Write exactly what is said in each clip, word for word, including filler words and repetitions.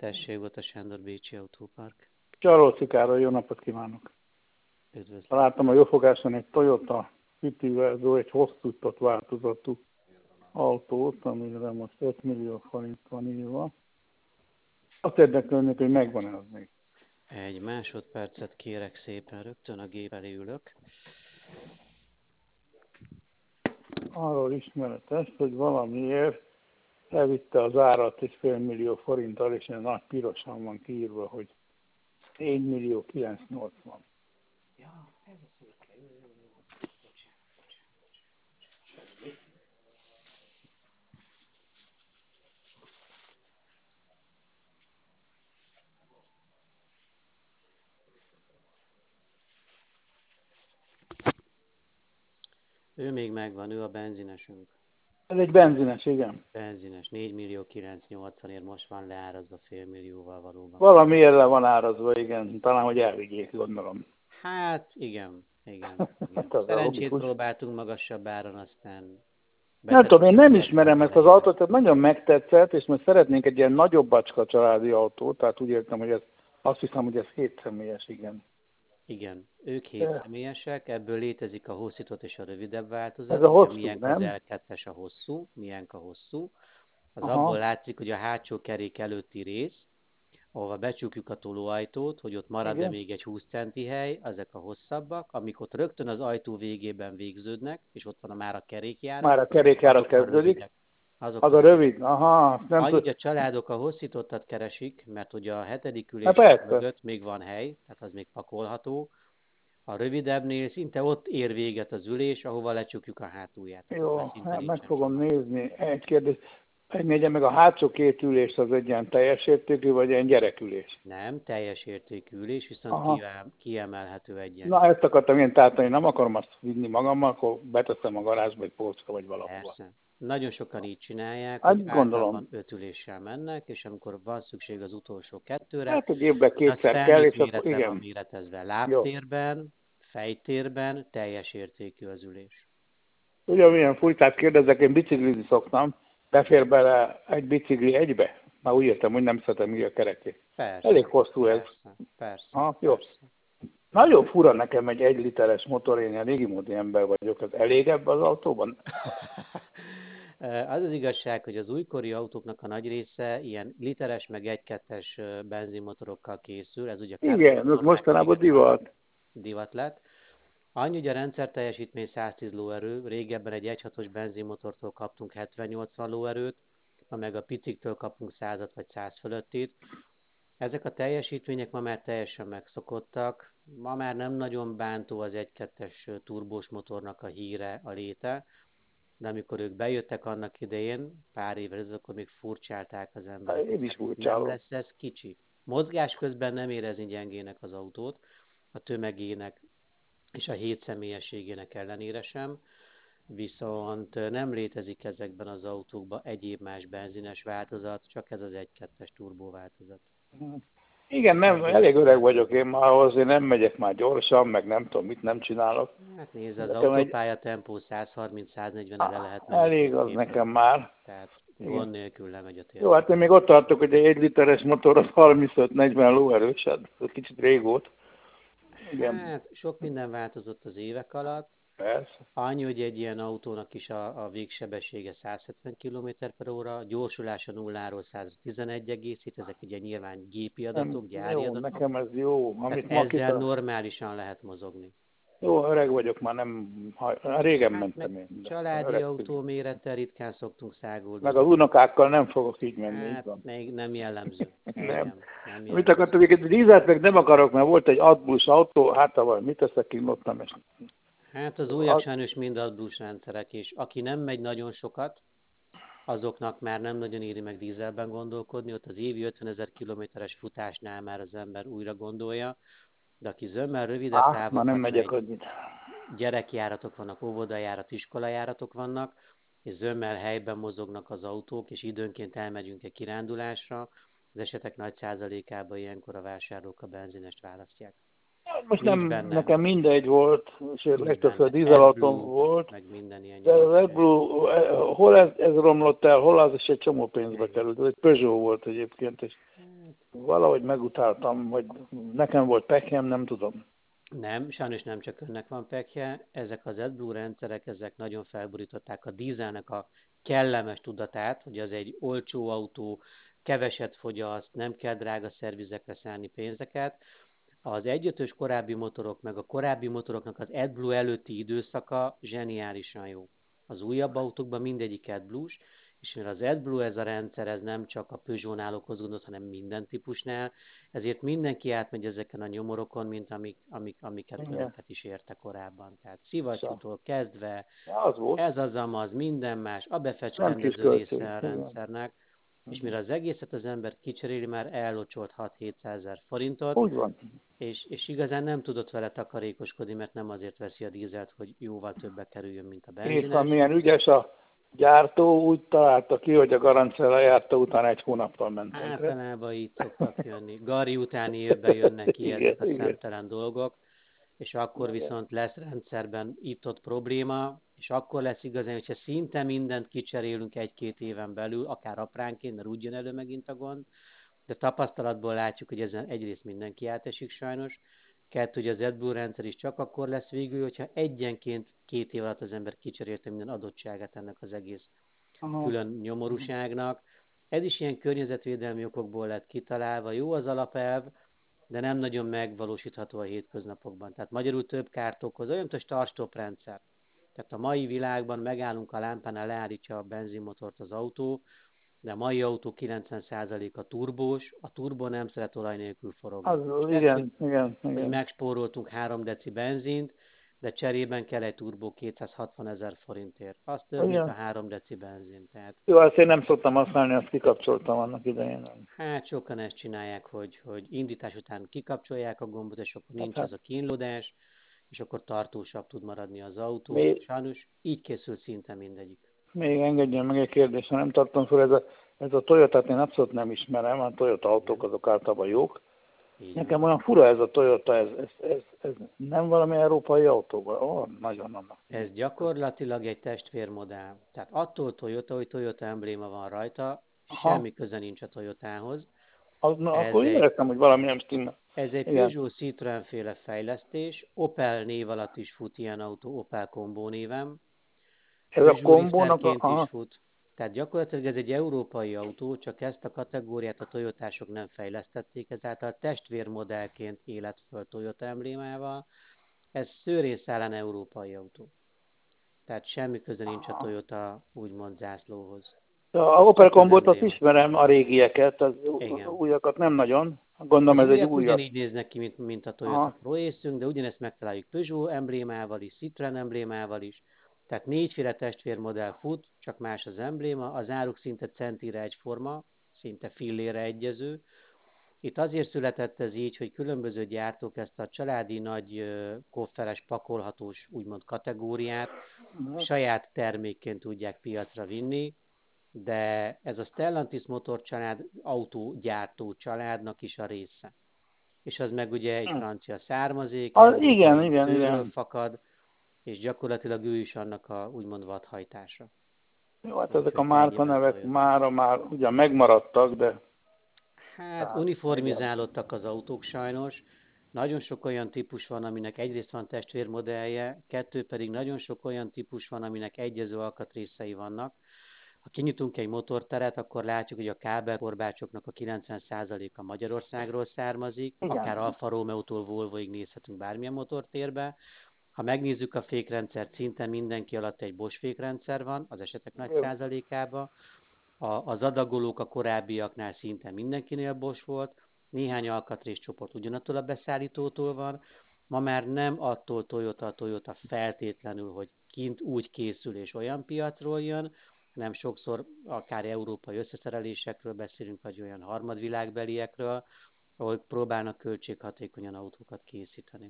Tessék, volt a Sándor Bécsi Autópark. Csalóci Károly, jó napot kívánok! Üdvözlöm. Láttam a jófogáson egy Toyota City Verzo, egy hosszú változatú autót, amire most öt millió forint van írva. Azt érdekelnék, hogy megvan-e az még. Egy másodpercet kérek szépen, rögtön a gép elé ülök. Arról ismeretes, hogy valamiért elvitte az árat egy fél millió forinttal, és egy nagy pirosan van kiírva, hogy négy millió kilencszáznyolcvan. Ja, ez a széke. Jó, jó, jó. Bocsánat, bocsánat. Ő még megvan, ő a benzinesünk. Ez egy benzines, igen. Benzines, négy millió kilencszáznyolcvanért most van leárazva fél millióval valóban. Valamiért le van árazva, igen. Talán, hogy elvigyék, gondolom. Hát, igen, igen. igen. Hát Szerencsét logikus. próbáltunk magasabb áron, aztán... Nem tudom, én nem betettük ismerem ezt az autót, tehát nagyon megtetszett, és most szeretnénk egy ilyen nagyobb bacska családi autót, tehát úgy értem, hogy ez, azt hiszem, hogy ez hét személyes, igen. Igen, ők hét De- személyesek, ebből létezik a hosszított és a rövidebb változat. Ez a Ugye hosszú, milyen nem? az el kettes a hosszú, milyen a hosszú. Az Aha. abból látszik, hogy a hátsó kerék előtti rész, ahova becsukjuk a tolóajtót, hogy ott marad-e Igen. még egy húsz centi hely, ezek a hosszabbak, amik ott rögtön az ajtó végében végződnek, és ott van a már a kerékjárat. Már a kerékjárat azok a kezdődik. rövidek. Azok Az a a rövid, aha, azt nem Annyi, tud... hogy a családok a hosszítottat keresik, mert ugye a hetedik ülés Hát persze. mögött még van hely, tehát az még pakolható. A rövidebbnél szinte ott ér véget az ülés, ahova lecsukjuk a hátulját. Tehát ott Jó, már szinte hát meg nincsen fogom hely. nézni. Egy kérdés, megnégyem meg a hátsó két ülés, az egy ilyen teljes értékű, vagy ilyen gyerekülés? Nem teljes értékű ülés, viszont Aha. kivel- kiemelhető egyen. Na, ezt akartam én, tehát én nem akarom azt vinni magammal, akkor beteszem a garázsba, egy polcra, vagy valahova. Persze. Nagyon sokan így csinálják, Hát hogy gondolom. általában öt üléssel mennek, és amikor van szükség az utolsó kettőre, Hát egy évben az kétszer kell, felnőtt és akkor méretre van igen. méretezve. Jó. Lábtérben, fejtérben teljes értékű az ülés. Ugye milyen furcsát kérdezek, én biciklizni szoktam, befér bele egy bicikli egybe? Már úgy értem, hogy nem szeretem így a kerekét. Persze. Elég hosszú ez. Persze, persze. Ha, jó. persze. Nagyon fura nekem egy egy literes motor, én ilyen régimódi ember vagyok, az elég ebben az autóban? Az az igazság, hogy az újkori autóknak a nagy része ilyen literes, meg egy-kettes benzinmotorokkal készül. Ez ugye Igen, ez mostanában divat. divat lett. Annyi, hogy a rendszer teljesítmény száztíz lóerő, régebben egy egy hatos benzinmotortól kaptunk hetven-nyolcvan lóerőt, ma meg a piciktől kapunk százat vagy száz fölöttit. Ezek a teljesítmények ma már teljesen megszokottak, ma már nem nagyon bántó az egy-kettes turbós motornak a híre, a léte, de amikor ők bejöttek annak idején, pár évvel ezelőtt, akkor még furcsálták az emberek. Én is Hát furcsálom. nem lesz ez kicsi. Mozgás közben nem érezni gyengének az autót, a tömegének és a hét személyességének ellenére sem, viszont nem létezik ezekben az autókban egyéb más benzines változat, csak ez az egy-kettes turbó változat. Igen, nem, elég öreg vagyok én már ahhoz, én nem megyek már gyorsan, meg nem tudom, mit nem csinálok. Hát nézd, az Nekem egy- autópálya tempó száz harminc száz negyvenre lehet menni. Elég az két nekem évben. már. Tehát Igen. gond nélkül lemegy a tér. Jó, hát én még ott tartok, hogy egy literes motor az harmincöt-negyven lóerős, hát ez kicsit rég volt. Igen, Hát sok minden változott az évek alatt. persze. Annyi, hogy egy ilyen autónak is a, a végsebessége száz hetven kilométer per óra, gyorsulása nulláról százra tizenegy egész hét, ezek ugye nyilván gépi adatok, Nem, gyári jó, adatok. nekem ez jó. Tehát Amit ma ezzel kita... normálisan lehet mozogni. Jó, öreg vagyok már, nem... Ha... Régen Hát mentem meg én. de családi öreg autó vagyok. mérettel ritkán szoktunk száguldozni. Meg az unokákkal nem fogok így menni, így Hát van. még nem jellemző. Nem. Igen, nem Mit jellemző. akartok, egy dízelt meg nem akarok, mert volt egy AdBlue autó, hát vagy mit teszek ki, ott nem es. Hát az újak A- sajnos mind adblús rendszerek, és aki nem megy nagyon sokat, azoknak már nem nagyon éri meg dízelben gondolkodni, ott az évi ötvenezer kilométeres futásnál már az ember újra gondolja, de aki zömmel rövidebb Á, már nem távokat megyek megy, annyit. gyerekjáratok vannak, óvodajárat, iskolajáratok vannak, és zömmel helyben mozognak az autók, és időnként elmegyünk egy kirándulásra, az esetek nagy százalékában ilyenkor a vásárlók a benzinest választják. Most Nincs nem, benne. nekem mindegy volt, és Nincs legtöbbször benne dízelautóm AdBlue, volt. meg minden ilyen De az gyors. AdBlue, eh, hol ez, ez romlott el, hol az is egy csomó pénzbe Igen. került. Ez egy Peugeot volt egyébként, és Valahogy megutáltam, vagy nekem volt pekjem, nem tudom. Nem, sajnos nem csak önnek van pekje, ezek az AdBlue rendszerek, ezek nagyon felborították a dízelnek a kellemes tudatát, hogy az egy olcsó autó, keveset fogyaszt, nem kell drága szervizekre szállni pénzeket. Az egy ötös korábbi motorok, meg a korábbi motoroknak az AdBlue előtti időszaka zseniálisan jó. Az újabb autókban mindegyik AdBlue-s, és mivel az AdBlue ez a rendszer, ez nem csak a Peugeot-nál okoz gondot, hanem minden típusnál, ezért mindenki átmegy ezeken a nyomorokon, mint amik, amik, amiket Igen. önöket is érte korábban. Tehát szivattyútól kezdve, Ja, az volt. ez az amaz, minden más, a Nem kis befecskendező költség. része a Igen. rendszernek, és mire az egészet az ember kicseréli, már ellocsolt hat-hétszázezer forintot, Úgy van. és, és igazán nem tudott vele takarékoskodni, mert nem azért veszi a dízelt, hogy jóval többe kerüljön, mint a És ha benzines. milyen ügyes a gyártó, úgy találta ki, hogy a garancia lejárta után egy hónappal ment tönkre. Általában így szoktak jönni. Gari utáni évben jönnek ki Igen, ezek a igen. szemtelen dolgok, és akkor Igen. viszont lesz rendszerben itt-ott probléma, és akkor lesz igazán, hogyha szinte mindent kicserélünk egy-két éven belül, akár apránként, mert úgy jön elő megint a gond, de tapasztalatból látjuk, hogy ezen egyrészt mindenki átesik sajnos, kettő, hogy az AdBlue rendszer is csak akkor lesz végül, hogyha egyenként két év alatt az ember kicserélte minden adottságát ennek az egész Aha. külön nyomorúságnak. Ez is ilyen környezetvédelmi okokból lett kitalálva. Jó az alapelv, de nem nagyon megvalósítható a hétköznapokban. Tehát magyarul több kárt okoz, olyan, mint a start-stop rendszer. Tehát a mai világban megállunk a lámpánál, leállítja a benzinmotort az autó, de a mai autó kilencven százaléka turbós, a turbó nem szeret olaj nélkül forogni. Az, Lehet, igen, hogy, igen, hogy igen. megspóroltunk három deci benzint, de cserében kell egy turbó kétszázhatvan ezer forintért. Az több, Igen. mint a három deci benzin. Tehát, Jó, azt én nem szoktam használni, azt kikapcsoltam annak idején. hát sokan ezt csinálják, hogy, hogy indítás után kikapcsolják a gombot, és akkor nincs Hát, az a kínlódás, és akkor tartósabb tud maradni az autó. még, Sajnos így készül szinte mindegyik. még engedjen meg egy kérdést, ha nem tartom fel, ez a, ez a Toyota-t én abszolút nem ismerem, a Toyota autók azok általában jók. Így Nekem van. olyan fura ez a Toyota, ez, ez, ez, ez nem valami európai autóban? Ó, oh, nagyon annak. Ez gyakorlatilag egy testvérmodell. Tehát attól Toyota, hogy Toyota embléma van rajta, Aha. semmi köze nincs a Toyotához. Az, na, Ez akkor egy, éreztem, hogy valami nem stimmel. ez egy Igen. Peugeot Citroën féle fejlesztés, Opel név alatt is fut ilyen autó, Opel Combo néven. Ez a Peugeot kombónak a... reeferként is Aha. fut. Tehát gyakorlatilag ez egy európai autó, csak ezt a kategóriát a Toyotások nem fejlesztették, ezáltal testvérmodellként élet föl Toyota emblémával. Ez szőrészállan európai autó. Tehát semmi köze nincs a Toyota úgymond zászlóhoz. A Opel Csak az kombót azt embléma. ismerem, a régieket, az Igen. újakat nem nagyon. Gondolom Az ez egy újak újabb. ugyanígy néznek ki, mint, mint a Toyota Aha. Pro Ace-ünk, de ugyanezt megtaláljuk Peugeot emblémával is, Citroën emblémával is. Tehát négyféle testvérmodell fut, csak más az embléma, az áruk szinte centire egyforma, szinte fillére egyező. Itt azért született ez így, hogy különböző gyártók ezt a családi nagy ö, kofferes, pakolhatós úgymond kategóriát saját termékként tudják piacra vinni, de ez a Stellantis motorcsalád autógyártó családnak is a része. És az meg ugye egy Hm. francia származék, Az, igen, európai igen, tőzsből igen. fakad, és gyakorlatilag ő is annak a úgymond vadhajtása. Jó, hát ezek a Úgyhogy ennyi márkanevek van Toyota. mára már ugyan megmaradtak, de Hát Hát, uniformizálódtak az autók sajnos. Nagyon sok olyan típus van, aminek egyrészt van testvérmodellje, kettő pedig nagyon sok olyan típus van, aminek egyező alkatrészei vannak. Ha kinyitunk egy motorteret, akkor látjuk, hogy a kábelkorbácsoknak a kilencven százaléka Magyarországról származik, Igen. akár Alfa Romeo-tól Volvoig nézhetünk bármilyen motortérbe. Ha megnézzük a fékrendszert, szinte mindenki alatt egy Bosch fékrendszer van, az esetek nagy Jó. százalékában. A, az adagolók a korábbiaknál szinte mindenkinél Bosch volt, néhány alkatrészcsoport ugyanattól a beszállítótól van. Ma már nem attól Toyota a Toyota feltétlenül, hogy kint úgy készül és olyan piacról jön, hanem sokszor akár európai összeszerelésekről beszélünk, vagy olyan harmadvilágbeliekről, ahol próbálnak költséghatékonyan autókat készíteni.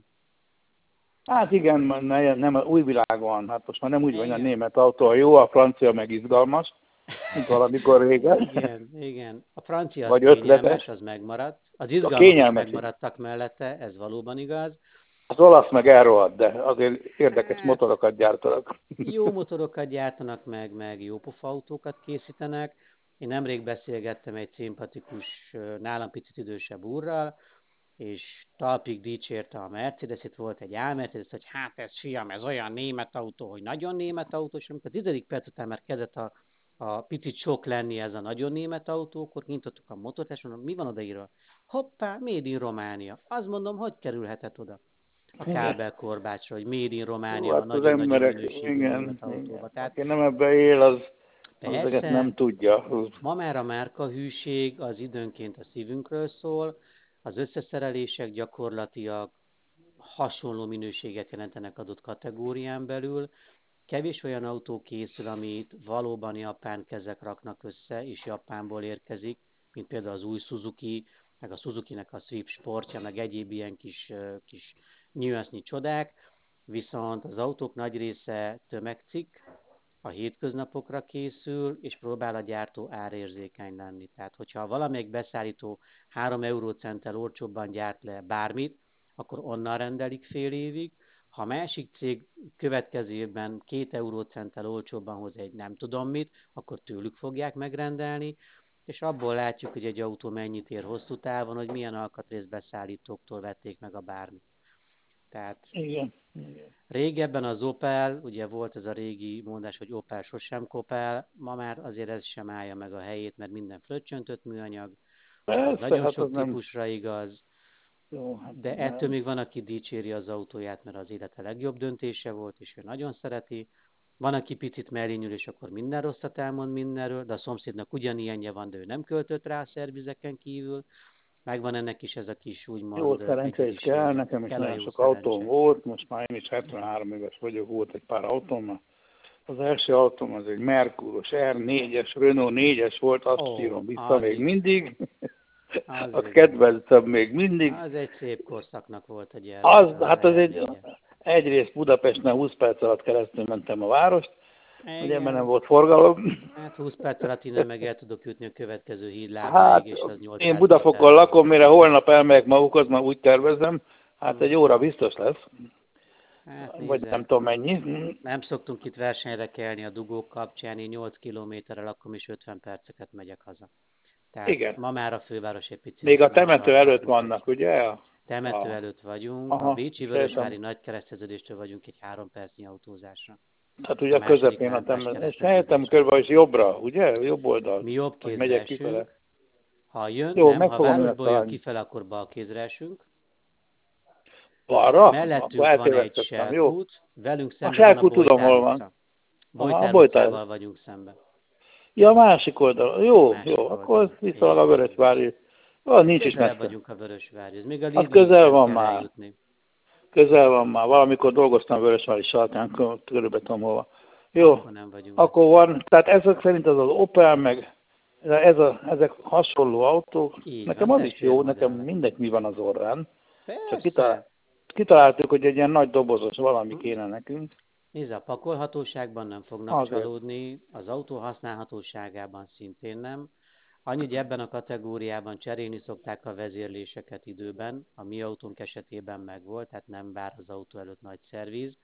Hát igen, nem, nem új világ van. Hát most már nem úgy van, hogy a Igen. német autó a jó, a francia meg izgalmas, mint valamikor régen. Igen, igen. A francia az Vagy kényelmes, ötletes. az megmaradt. Az izgalmak is kényelmes is. megmaradtak mellette, ez valóban igaz. Az olasz meg elrohadt, de azért érdekes Hát, motorokat gyártanak. jó motorokat gyártanak meg, meg jó pofa autókat készítenek. Én nemrég beszélgettem egy szimpatikus, nálam picit idősebb úrral, és talpig dicsérte a Mercedes-et, volt egy A-Mercedes, hogy hát ez fiam, ez olyan német autó, hogy nagyon német autó, és amikor a tizedik perc után már kezdett a, a picit sok lenni ez a nagyon német autó, akkor nyitottuk a motort, és mondom, mi van odaírva? Hoppá, Made in Románia. Azt mondom, hogy kerülhetett oda a Igen. kábelkorbácsra, hogy Made in Jó, Románia a hát az nagyon-nagyon emberek, minőségű igen, német igen. autóba. Tehát Aki nem ebbe él, az, az ezeket nem persze, tudja. ma már a márkahűség az időnként a szívünkről szól, az összeszerelések gyakorlatilag hasonló minőséget jelentenek adott kategórián belül. Kevés olyan autó készül, amit valóban japán kezek raknak össze, és Japánból érkezik, mint például az új Suzuki, meg a Suzuki-nek a Swift Sportja, meg egyéb ilyen kis, kis nyűasznyi csodák, viszont az autók nagy része tömegcikk, a hétköznapokra készül, és próbál a gyártó árérzékeny lenni. Tehát, hogyha valamelyik beszállító három eurócenttel olcsóbban gyárt le bármit, akkor onnan rendelik fél évig. Ha a másik cég következő évben két eurócenttel olcsóbban hoz egy nem tudom mit, akkor tőlük fogják megrendelni, és abból látjuk, hogy egy autó mennyit ér hosszú távon, hogy milyen alkatrészbeszállítóktól vették meg a bármit. Tehát Igen, igen. régebben az Opel, ugye volt ez a régi mondás, hogy Opel sosem kopál, ma már azért ez sem állja meg a helyét, mert minden fröccsöntött műanyag, ez Persze, nagyon hát az sok nem típusra igaz, jó, hát de ettől nem. még van, aki dicséri az autóját, mert az élete legjobb döntése volt, és ő nagyon szereti. Van, aki picit mellényül, és akkor minden rosszat elmond mindenről, de a szomszédnak ugyanilyenje van, de ő nem költött rá a szervizeken kívül. Megvan ennek is ez a kis Jó úgymond szerencse is kell, egyedisége. nekem is Kell a nagyon jó sok autóm szerencse. volt, most már én is hetvenhárom éves vagyok, volt egy pár autóm. Az első autóm az egy Mercuros er négyes, Renault négyes volt, azt Ó, írom vissza az még igen. mindig. Az Az igen. kedvencem még mindig. Az egy szép korszaknak volt a Az, gyermeke, az hát az egy, er négyes. egyrészt Budapesten húsz perc alatt keresztül mentem a várost, ugye, mert nem Igen. volt forgalom. Hát húsz perc alatt innen meg el tudok jutni a következő hídlábáig, Hát és az én nyolcszáz méter Budafokon lesz. lakom, mire holnap elmegyek magukhoz, már úgy tervezem, hát egy Hm. óra biztos lesz, Hát vagy nem nézze, tudom mennyi. nem szoktunk itt versenyre kelni a dugók kapcsán, én nyolc kilométerre lakom, és ötven perceket megyek haza. Tehát Igen. ma már a főváros egy Még picit a nem temető tart előtt lépést. vannak, ugye? A, Temető a, előtt vagyunk, a aha, Bécsi Vörösvári sejtem. Nagykereszteződéstől vagyunk egy három percnyi autózásra. Tehát A ugye a második közepén a lámpás temető. És helyettem kereszteződésre. körbe is jobbra, ugye? Jobb oldalt. Mi jobb Hogy kézre megyek kifele. esünk, ha jön, Jó, nem, meg ha a fogom őket városból jön találni. kifele, akkor bal kézre esünk. Arra? Akkor Mellettünk van egy eltévesztettem, jó. selkút, velünk A szemben van a Selkú tudom, Bojtár hol van. utca. Aha, a Bojtár Bojtár. utcával vagyunk szembe. Ja, a másik oldal. A Jó, jó, másik akkor az oldalon. viszonylag a Így van, így van. Vörösvári. Az nincs is Közelebb messze. vagyunk a Vörösvárhoz. Még a Az Lidlig közel sem van kell már. eljutni. Közel van már. Valamikor dolgoztam Vörösvári Salkán, körülbelül tudom hova. Jó, Akkor nem vagyunk akkor messze. van. Tehát ezek szerint az az Opel, meg ez a, ezek hasonló autók. Így Nekem van, az is jó, nekem testvérmodellek. mindegy mi van az orrán. Csak kitalál, Persze. kitaláltuk, hogy egy ilyen nagy dobozos valami Hm? kéne nekünk. Nézd, a pakolhatóságban nem fognak Azért. csalódni, az autó használhatóságában szintén nem. Annyi, hogy ebben a kategóriában cserélni szokták a vezérléseket időben, a mi autónk esetében megvolt, tehát nem vár az autó előtt nagy szerviz,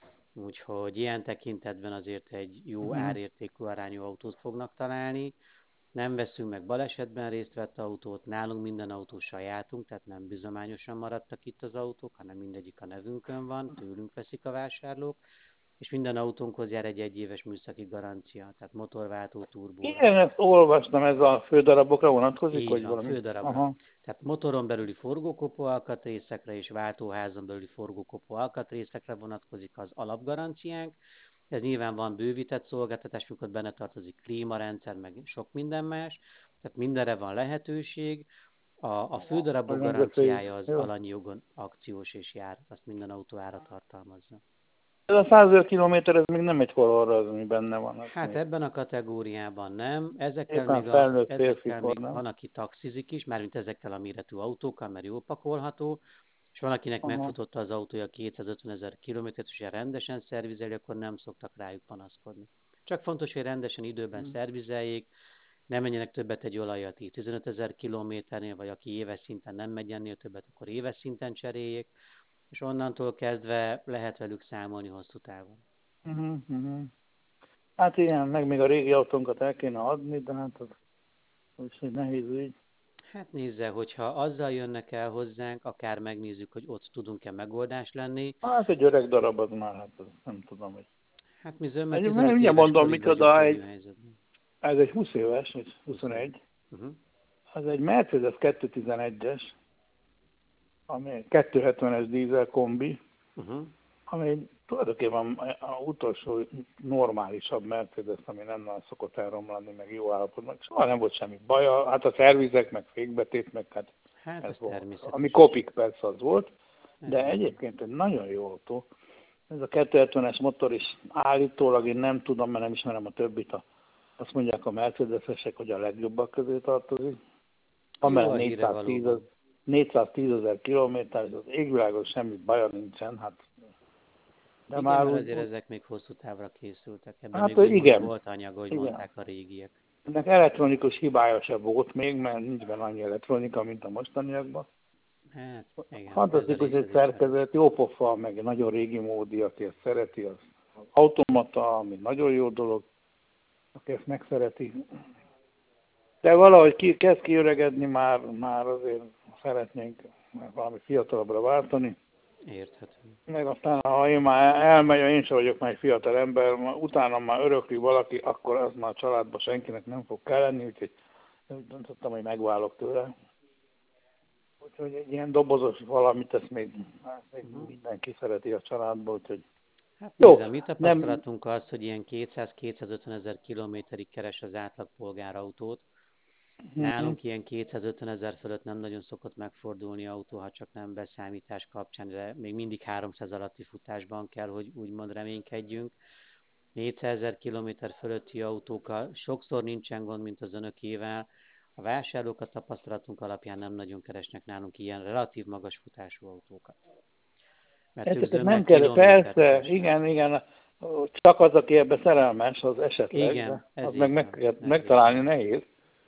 úgyhogy ilyen tekintetben azért egy jó Uh-huh. árértékű arányú autót fognak találni. Nem veszünk meg balesetben részt vett autót, nálunk minden autó sajátunk, tehát nem bizományosan maradtak itt az autók, hanem mindegyik a nevünkön van, tőlünk veszik a vásárlók, és minden autónkhoz jár egy egyéves műszaki garancia, tehát motorváltó, turbóra. Igen, ezt olvastam, ez a fődarabokra vonatkozik, Így hogy van, valami? fődarabra. Aha. Tehát motoron belüli forgókopó alkatrészekre és váltóházon belüli forgókopó alkatrészekre vonatkozik az alapgaranciánk. Ez nyilván van bővített szolgáltatás, mikor benne tartozik klímarendszer, meg sok minden más. Tehát mindenre van lehetőség. A, a fődarabok Hogy megbeszéljük. garanciája az Jó. alanyi jogon akciós és jár, azt minden autó ára tartalmazza. Ez a százezer kilométer, ez még nem egy horror az, ami benne van. Az Hát még. ebben a kategóriában nem. Ezekkel Éppen még, a, felnőtt ezekkel férfikor, még nem? van, aki taxizik is, mármint ezekkel a méretű autókkal, mert jól pakolható, és van, akinek Aha. megfutotta az autója kétszázötven ezer kilométert, és rendesen szervizeli, akkor nem szoktak rájuk panaszkodni. Csak fontos, hogy rendesen időben szervizeljék, ne menjenek többet egy olajat így tizenöt ezer kilométernél, vagy aki éves szinten nem megy ennél többet, akkor éves szinten cseréljék, és onnantól kezdve lehet velük számolni hosszú távon. Uh-huh, uh-huh. Hát igen, meg még a régi autónkat el kéne adni, de hát az Úgyhogy nehéz ügy. Hát nézze, hogyha azzal jönnek el hozzánk, akár megnézzük, hogy ott tudunk-e megoldás lenni. Hát egy öreg darab az már, hát az nem tudom, hogy... Hát mi zömmel Egy, tizenöt mindjárt éves mondom, korig vagyunk micsoda, könnyű egy, helyzetben. ez egy húsz éves, vagy huszonegy. huszonegy. Uh-huh. Az egy Mercedes kétszáztizenegyes, ami kétszázhetvenes dízel kombi, Uh-huh. ami tulajdonképpen az utolsó normálisabb Mercedes, ami nem nagyon szokott elromlani, meg jó állapotban. Soha nem volt semmi baja, hát a szervizek, meg fékbetét, meg hát Hát ez ez volt. természetes. Ami kopik persze az volt, Ez de így van. egyébként egy nagyon jó autó. Ez a kétszázhetvenes motor is állítólag, én nem tudom, mert nem ismerem a többit, a, azt mondják a Mercedes-esek, hogy a legjobbak közé tartozik. Jó a Amellett híre valóban. négyszáztízezer kilométer, az égvilágon semmi baja nincsen, hát de Igen, már mert úgy, azért úgy ezek még hosszú távra készültek. Ebben hát még úgymond igen, volt anyag, ahogy igen. mondták a régiek. Ennek elektronikus hibája se volt még, mert nincs benne annyi elektronika, mint a mostaniakban. Hát igen, ez a Fantasztikus rész egy ez ismerős. szerkezet, jó pofa, meg egy nagyon régi módi, aki ezt szereti, az automata, ami nagyon jó dolog, aki ezt megszereti. De valahogy ki, kezd kiöregedni, már, már azért szeretnénk valami fiatalabbra váltani. Érthető. Meg aztán, ha én már elmegy, én sem vagyok már egy fiatal ember, utána már örökli valaki, akkor az már a családban senkinek nem fog kelleni, úgyhogy úgy döntöttem, hogy megválok tőle. Úgyhogy egy ilyen dobozos valamit, ezt még, ezt még Uh-huh. mindenki szereti a családban, úgyhogy Hát jó, nézem, mi nem, tapasztalatunk az, hogy ilyen kétszáz-kétszázötven ezer kilométerig keres az átlag polgárautót. Nálunk ilyen kétszázötven ezer fölött nem nagyon szokott megfordulni autó, ha csak nem beszámítás kapcsán, de még mindig háromszáz alatti futásban kell, hogy úgymond reménykedjünk. négyszázezer kilométer fölötti autókkal sokszor nincsen gond, mint az önökével. A vásárlók a tapasztalatunk alapján nem nagyon keresnek nálunk ilyen relatív magas futású autókat. Mert ők ezeket zömmel nem kell, kilométert persze, keresnek. igen, igen, csak az, aki ebbe szerelmes, az esetleg, Igen, de ez az meg, így meg van. Ez megtalálni így van. nehéz.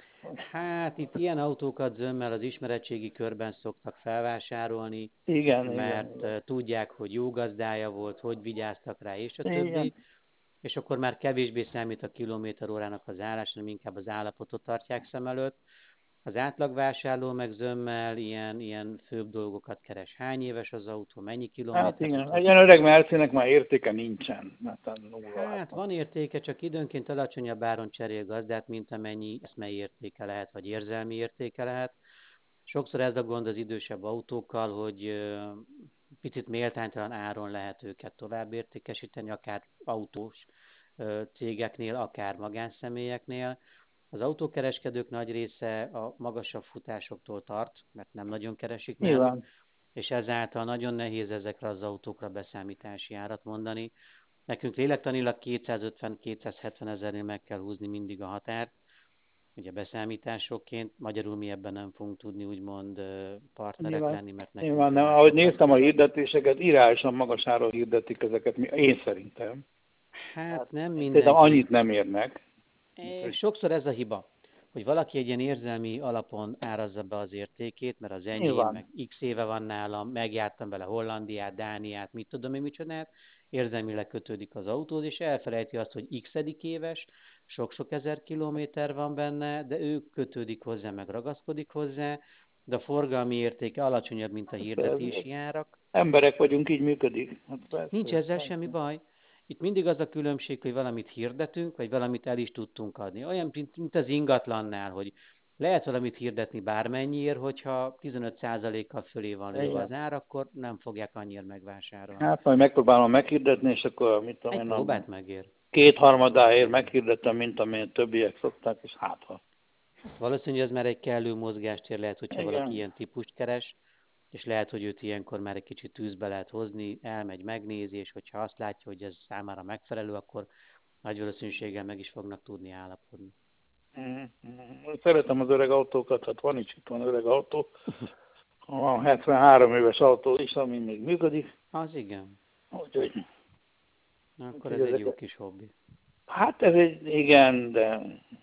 Hát itt ilyen autókat zömmel az ismeretségi körben szoktak felvásárolni, Igen, igen, mert igen. uh, tudják, hogy jó gazdája volt, hogy vigyáztak rá, és a Igen, többi, és akkor már kevésbé számít a kilométer órának az állás, hanem inkább az állapotot tartják szem előtt. Az átlagvásárló meg zömmel ilyen, ilyen főbb dolgokat keres. Hány éves az autó, mennyi hát kilométert igen, egy utott ilyen meg? öreg Mercinek már értéke nincsen, mert nulla, hát Hát van értéke, csak időnként alacsonyabb áron cserél gazdát, mint amennyi eszmei értéke lehet, vagy érzelmi értéke lehet. Sokszor ez a gond az idősebb autókkal, hogy ö, picit méltánytalan áron lehet őket tovább értékesíteni, akár autós ö, cégeknél, akár magánszemélyeknél. Az autókereskedők nagy része a magasabb futásoktól tart, mert nem nagyon keresik náluk, nyilván. és ezáltal nagyon nehéz ezekre az autókra beszámítási árat mondani. Nekünk lélektanilag kétszázötven-kétszázhetven ezernél meg kell húzni mindig a határt, ugye beszámításokként, magyarul mi ebben nem fogunk tudni úgymond partnerek Nyilván, lenni, mert nekünk nyilván nem. olyan Ahogy sok néztem a az. hirdetéseket, irányosan magas áron hirdetik ezeket, én szerintem. Hát Hát, nem szerintem mindenki. annyit nem érnek. E, Úgyhogy sokszor ez a hiba, hogy valaki egy ilyen érzelmi alapon árazza be az értékét, mert az enyém, meg nyilván. x éve van nálam, megjártam vele Hollandiát, Dániát, mit tudom én micsodát, érzelmileg kötődik az autóhoz, és elfelejti azt, hogy x éves, sok-sok ezer kilométer van benne, de ő kötődik hozzá, meg ragaszkodik hozzá, de a forgalmi értéke alacsonyabb, mint a Persze, hirdetési árak. emberek vagyunk, így működik. Hát Nincs persze, ezzel semmi persze. baj. Itt mindig az a különbség, hogy valamit hirdetünk, vagy valamit el is tudtunk adni. Olyan, mint mint az ingatlannál, hogy lehet valamit hirdetni bármennyiért, hogyha tizenöt százalékkal fölé van lőve az Igen. ár, akkor nem fogják annyira megvásárolni. Hát majd megpróbálom meghirdetni, és akkor mit tudom Egy én, a próbát megér. kétharmadáért meghirdettem, mint amilyen többiek szokták, és hát ha. Valószínű, hogy ez már egy kellő mozgástér lehet, hogyha valaki Igen. ilyen típust keres, és lehet, hogy őt ilyenkor már egy kicsit tűzbe lehet hozni, elmegy, megnézi, és hogyha azt látja, hogy ez számára megfelelő, akkor nagy valószínűséggel meg is fognak tudni állapodni. Mhm, mhm. Szeretem az öreg autókat, hát van is itt van öreg autó. Van hetvenhárom éves autó is, ami még működik. Az igen. Úgyhogy, Na, akkor úgyhogy ez egy jó ezeket. kis hobbi. Hát ez egy, igen, de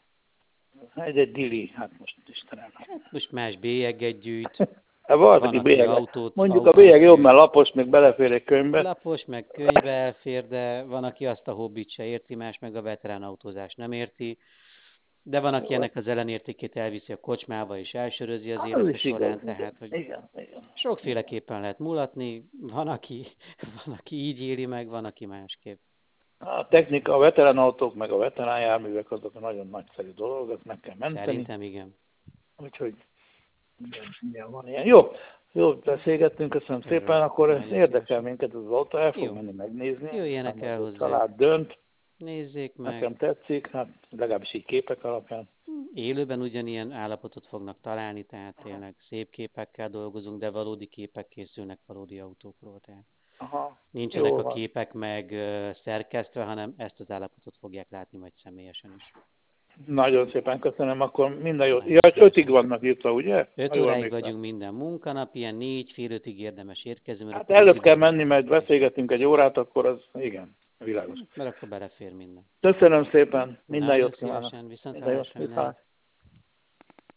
ez egy dili, hát most Istenem. Hát most más bélyeget gyűjt, Hát volt, van, aki aki bélyeget. autót, Mondjuk a autót bélyeg jobb, gyűjt. mert lapos, még belefér egy könyvbe. Lapos, meg könyvbe elfér, de van, aki azt a hobbit se érti, más meg a veterán autózást nem érti. De van, aki Jó, ennek az ellenértékét elviszi a kocsmába, és elsörözi az az élete is igaz, során, tehát, igen, hogy igen, igen. sokféleképpen lehet mulatni, van, aki, van, aki így éli meg, van, aki másképp. A technika, a veterán autók, meg a veterán járművek, azok a nagyon nagyszerű dolog, ezt meg kell menteni. Szerintem igen. Úgyhogy igen, igen, van ilyen. Jó, jó beszélgettünk, köszönöm Örülök. szépen, akkor Nagyon érdekel szívesen. minket az autó, el fog Jó. menni megnézni. Jöjjenek el A hozzánk. család dönt, Nézzék meg. nekem tetszik, hát legalábbis így képek alapján. Élőben ugyanilyen állapotot fognak találni, tehát tényleg szép képekkel dolgozunk, de valódi képek készülnek valódi autókról. Tehát Aha, nincsenek jó a van. képek meg ö, szerkesztve, hanem ezt az állapotot fogják látni majd személyesen is. Nagyon szépen köszönöm, akkor minden jó. Nagyon Ja, szívesen. ötig vannak írta, ugye? Öt Ha jól óráig emlékszem. vagyunk minden munkanap, ilyen négy, fél ötig érdemes érkezni, mert Hát akkor előbb úgy kell időben menni, mert beszélgetünk egy órát, akkor az igen, világos. Mert akkor belefér minden. Köszönöm szépen, minden Nagyon jót kívánok. szívesen, viszont Minden jót, hallásra, minden viszont. jót.